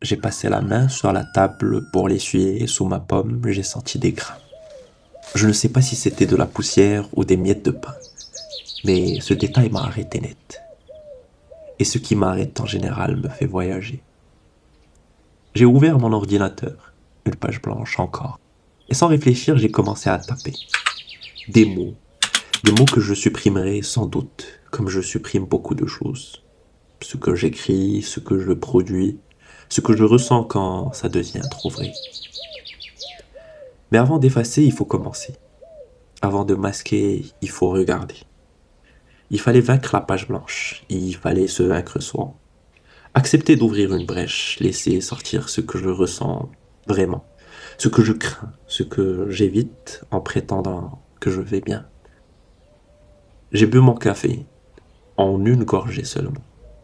J'ai passé la main sur la table pour l'essuyer et sous ma paume, j'ai senti des grains. Je ne sais pas si c'était de la poussière ou des miettes de pain, mais ce détail m'a arrêté net. Et ce qui m'arrête en général me fait voyager. J'ai ouvert mon ordinateur, une page blanche encore. Et sans réfléchir, j'ai commencé à taper. Des mots. Des mots que je supprimerai sans doute, comme je supprime beaucoup de choses. Ce que j'écris, ce que je produis, ce que je ressens quand ça devient trop vrai. Mais avant d'effacer, il faut commencer. Avant de masquer, il faut regarder. Il fallait vaincre la page blanche, il fallait se vaincre soi. Accepter d'ouvrir une brèche, laisser sortir ce que je ressens vraiment, ce que je crains, ce que j'évite en prétendant que je vais bien. J'ai bu mon café, en une gorgée seulement.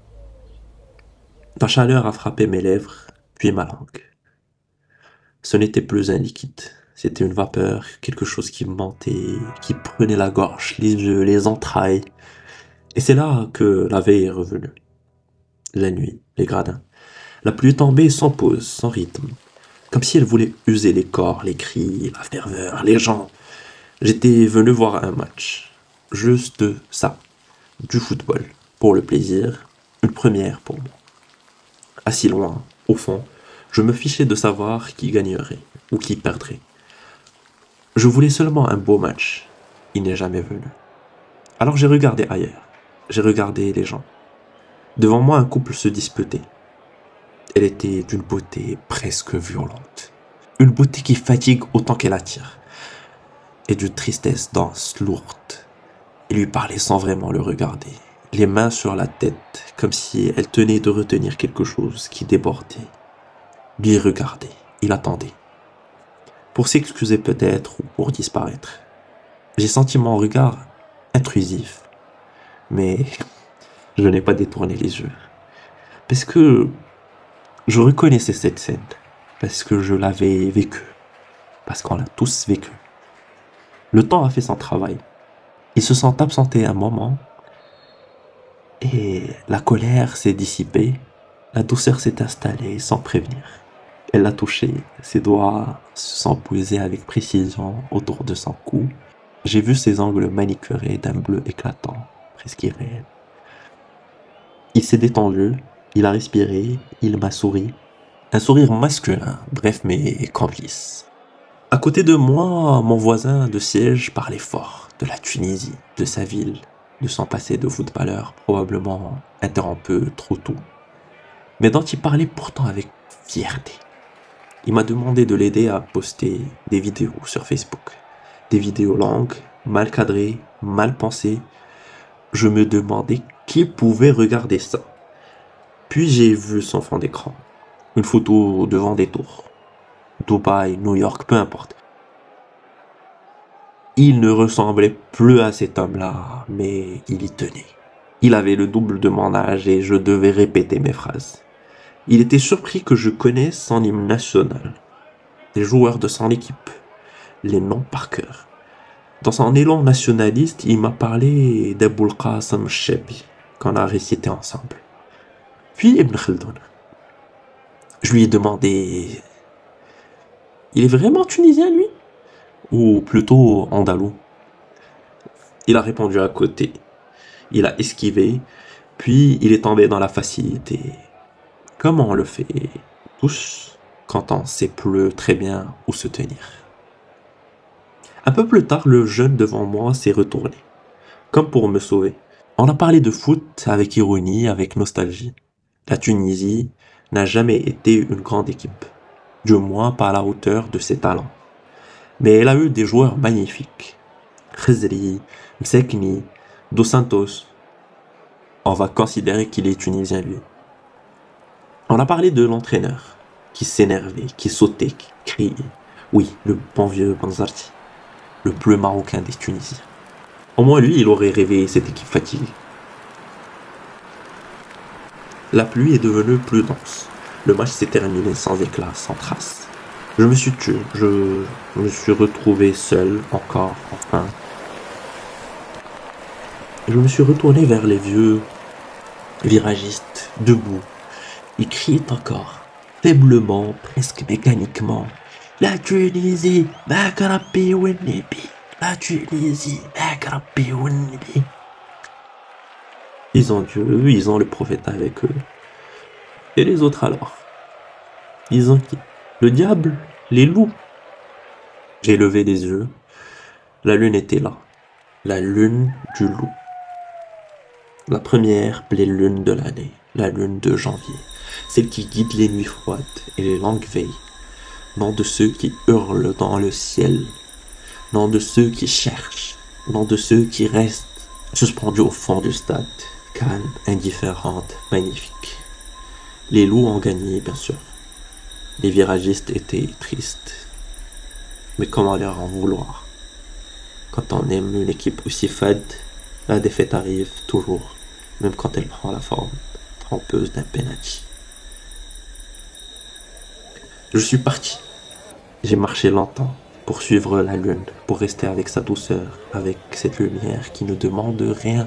La chaleur a frappé mes lèvres, puis ma langue. Ce n'était plus un liquide, c'était une vapeur, quelque chose qui mentait, qui prenait la gorge, les yeux, les entrailles. Et c'est là que la veille est revenue. La nuit, les gradins. La pluie tombait sans pause, sans rythme. Comme si elle voulait user les corps, les cris, la ferveur, les gens. J'étais venu voir un match. Juste ça. Du football. Pour le plaisir. Une première pour moi. Assis loin, au fond, je me fichais de savoir qui gagnerait ou qui perdrait. Je voulais seulement un beau match. Il n'est jamais venu. Alors j'ai regardé ailleurs. J'ai regardé les gens. Devant moi, un couple se disputait. Elle était d'une beauté presque violente. Une beauté qui fatigue autant qu'elle attire. Et d'une tristesse dense, lourde. Il lui parlait sans vraiment le regarder. Les mains sur la tête, comme si elle tenait de retenir quelque chose qui débordait. Lui regardait, il attendait. Pour s'excuser peut-être ou pour disparaître. J'ai senti mon regard intrusif. Mais je n'ai pas détourné les yeux. Parce que je reconnaissais cette scène. Parce que je l'avais vécue. Parce qu'on l'a tous vécu. Le temps a fait son travail. Ils se sont absentés un moment. Et la colère s'est dissipée. La douceur s'est installée sans prévenir. Elle l'a touché. Ses doigts se sont posés avec précision autour de son cou. J'ai vu ses ongles manicurés d'un bleu éclatant, presque irréel. Il s'est détendu. Il a respiré. Il m'a souri. Un sourire masculin, bref mais complice. À côté de moi, mon voisin de siège parlait fort de la Tunisie, de sa ville, de son passé de footballeur, probablement interrompu trop tôt, mais dont il parlait pourtant avec fierté. Il m'a demandé de l'aider à poster des vidéos sur Facebook. Des vidéos longues, mal cadrées, mal pensées. Je me demandais qui pouvait regarder ça. Puis j'ai vu son fond d'écran. Une photo devant des tours. Dubaï, New York, peu importe. Il ne ressemblait plus à cet homme-là, mais il y tenait. Il avait le double de mon âge et je devais répéter mes phrases. Il était surpris que je connaisse son hymne national, les joueurs de son équipe, les noms par cœur. Dans son élan nationaliste, il m'a parlé d'Aboul Qasim Shabi, qu'on a récité ensemble. Puis Ibn Khaldun. Je lui ai demandé: il est vraiment tunisien, lui? Ou plutôt andalou? Il a répondu à côté. Il a esquivé, puis il est tombé dans la facilité. Comme on le fait tous quand on sait plus très bien où se tenir. Un peu plus tard, le jeune devant moi s'est retourné, comme pour me sauver. On a parlé de foot avec ironie, avec nostalgie. La Tunisie n'a jamais été une grande équipe, du moins pas à la hauteur de ses talents. Mais elle a eu des joueurs magnifiques. Khezri, Msekni, Dos Santos. On va considérer qu'il est tunisien, lui. On a parlé de l'entraîneur, qui s'énervait, qui sautait, qui criait. Oui, le bon vieux Banzarti, le bleu marocain des Tunisiens. Au moins lui, il aurait rêvé cette équipe fatiguée. La pluie est devenue plus dense. Le match s'est terminé sans éclat, sans trace. Je me suis tué, je me suis retrouvé seul, encore, enfin. Je me suis retourné vers les vieux viragistes, debout. Ils criaient encore. faiblement, presque mécaniquement. La Tunisie, Maghrabi Winnibi. La Tunisie, Maghrabi Winnibi. Ils ont Dieu, ils ont le prophète avec eux. Et les autres alors? Ils ont qui? Le diable? Les loups? J'ai levé les yeux. La lune était là. La lune du loup. La première pleine lune de l'année. La lune de janvier. Celle qui guide les nuits froides et les longues veilles. Non de ceux qui hurlent dans le ciel. Non de ceux qui cherchent. Non de ceux qui restent suspendus au fond du stade. Calme, indifférente, magnifique. Les loups ont gagné, bien sûr. Les viragistes étaient tristes. Mais comment leur en vouloir? Quand on aime une équipe aussi fade, la défaite arrive toujours, même quand elle prend la forme trompeuse d'un penalty. Je suis parti. J'ai marché longtemps pour suivre la lune, pour rester avec sa douceur, avec cette lumière qui ne demande rien.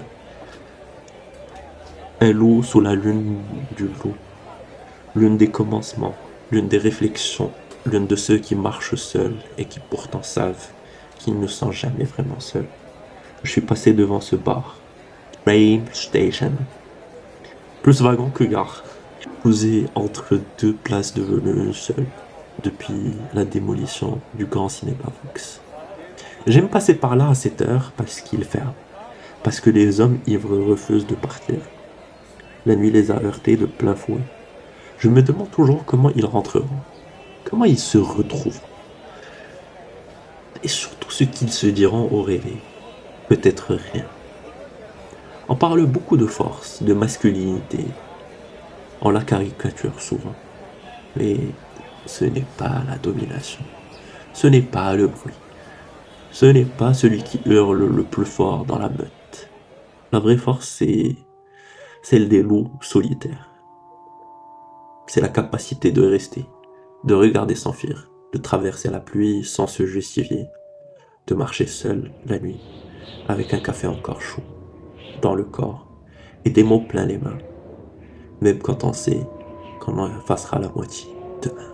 Un loup sous la lune du loup, l'une des commencements, l'une des réflexions, l'une de ceux qui marchent seuls et qui pourtant savent qu'ils ne sont jamais vraiment seuls. Je suis passé devant ce bar, Train Station, plus wagon que gare, posé entre deux places devenues une seule depuis la démolition du grand cinéma Vox. J'aime passer par là à cette heure parce qu'il ferme, parce que les hommes ivres refusent de partir. La nuit les a heurtés de plein fouet. Je me demande toujours comment ils rentreront, comment ils se retrouveront, et surtout ce qu'ils se diront au réveil. Peut-être rien. On parle beaucoup de force, de masculinité. On la caricature souvent. Mais ce n'est pas la domination. Ce n'est pas le bruit. Ce n'est pas celui qui hurle le plus fort dans la meute. La vraie force, c'est celle des loups solitaires. C'est la capacité de rester, de regarder sans fuir, de traverser la pluie sans se justifier, de marcher seul la nuit, avec un café encore chaud, dans le corps, et des mots plein les mains, même quand on sait qu'on en effacera la moitié demain.